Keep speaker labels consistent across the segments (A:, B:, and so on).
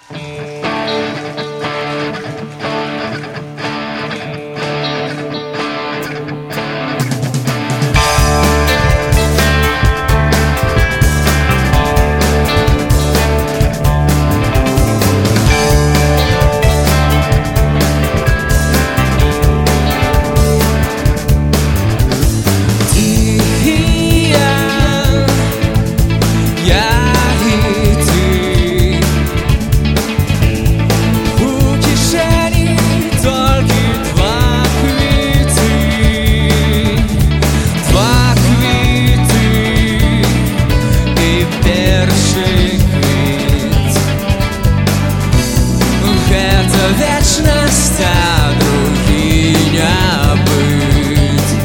A: Вечность, а другие не быть.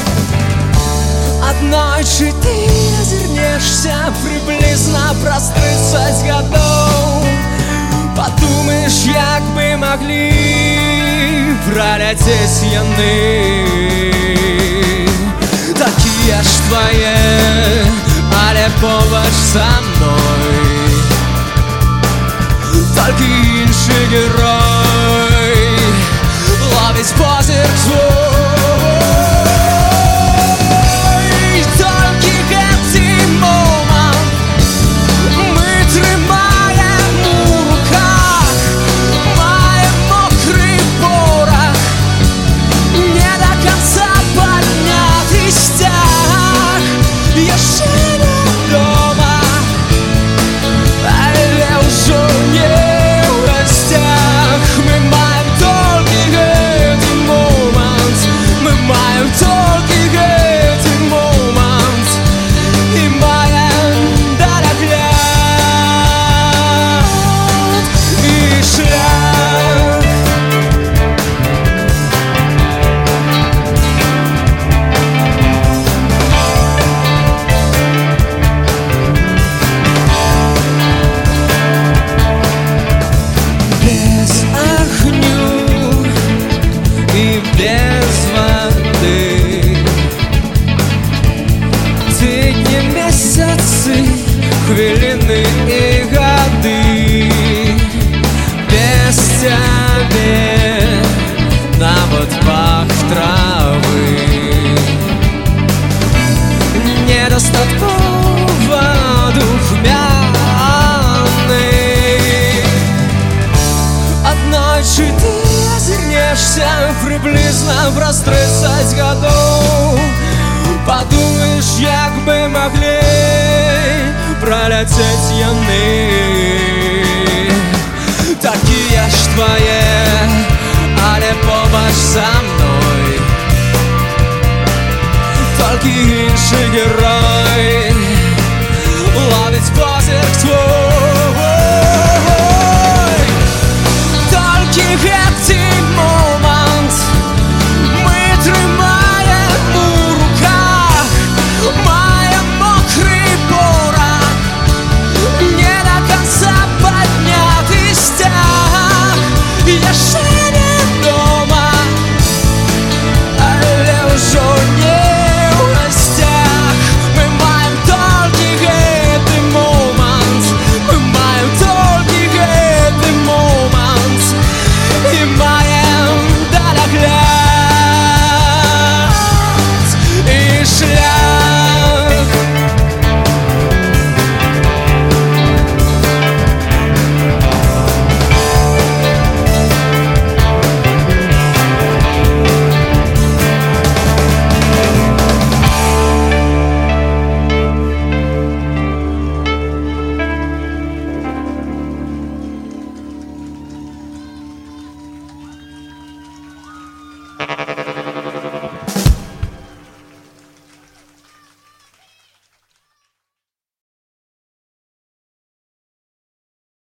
A: Однойчі ти озирнешься приблизно праз 30 годов. Подумаешь, як бы могли пролететь яны. Такие ж твои, але побач со мной. Только інший герой ловить позір твой. Тільки цей момент ми тримаємо у руках, маємо мокрий порох, не до конца поднятий стяг. Я ще не вдома, але вже не. Мы маем только этот момент, мы маем только этот момент, и маем дорогляд и шлях. Без огню и без воды, дни, месяцы, хвилины и годы. Без тебя на водпах травы недостатково духмяный. Однойчі ти озирнешься приблизно праз 30 годов. Подумаешь, як бы могли пролететь яны.